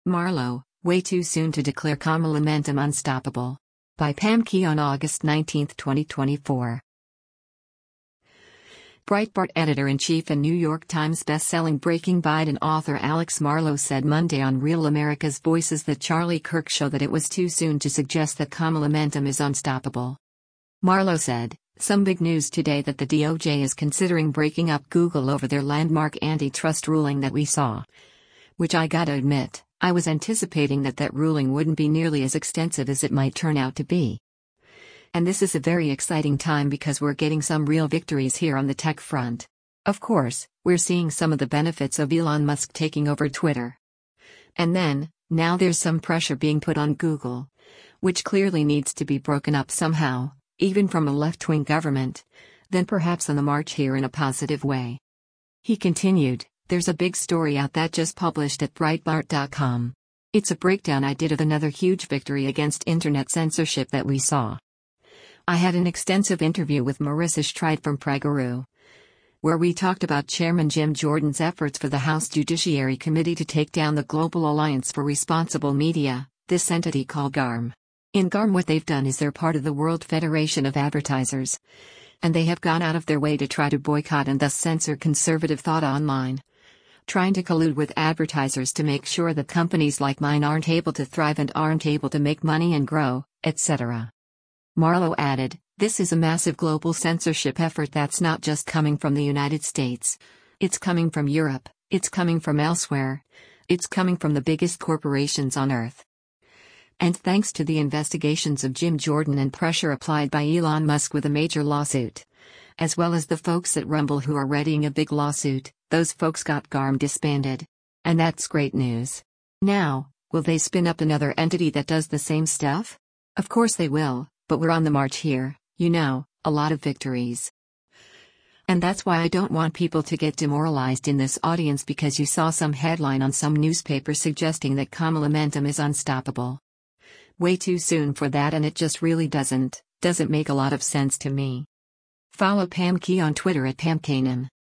Marlow, way too soon to declare Kamala unstoppable. By Pam Key on August 19, 2024. Breitbart editor-in-chief and New York Times best-selling Breaking Biden author Alex Marlow said Monday on Real America's Voices that Charlie Kirk show that it was too soon to suggest that Kamala is unstoppable. Marlow said, "Some big news today that the DOJ is considering breaking up Google over their landmark antitrust ruling that we saw. Which I gotta admit, I was anticipating that ruling wouldn't be nearly as extensive as it might turn out to be. And this is a very exciting time because we're getting some real victories here on the tech front. Of course, we're seeing some of the benefits of Elon Musk taking over Twitter. And then, now there's some pressure being put on Google, which clearly needs to be broken up somehow, even from a left-wing government, then perhaps on the march here in a positive way." He continued, "There's a big story out that just published at Breitbart.com. It's a breakdown I did of another huge victory against internet censorship that we saw. I had an extensive interview with Marissa Streit from PragerU, where we talked about Chairman Jim Jordan's efforts for the House Judiciary Committee to take down the Global Alliance for Responsible Media, this entity called GARM. In GARM what they've done is they're part of the World Federation of Advertisers, and they have gone out of their way to try to boycott and thus censor conservative thought online, trying to collude with advertisers to make sure that companies like mine aren't able to thrive and aren't able to make money and grow, etc." Marlow added, "This is a massive global censorship effort that's not just coming from the United States. It's coming from Europe, it's coming from elsewhere. It's coming from the biggest corporations on earth. And thanks to the investigations of Jim Jordan and pressure applied by Elon Musk with a major lawsuit, as well as the folks at Rumble who are readying a big lawsuit, those folks got GARM disbanded. And that's great news. Now, will they spin up another entity that does the same stuff? Of course they will. But we're on the march here, a lot of victories. And that's why I don't want people to get demoralized in this audience because you saw some headline on some newspaper suggesting that Kamala is unstoppable. Way too soon for that, and it just really doesn't make a lot of sense to me." Follow Pam Key on Twitter at PamKanem.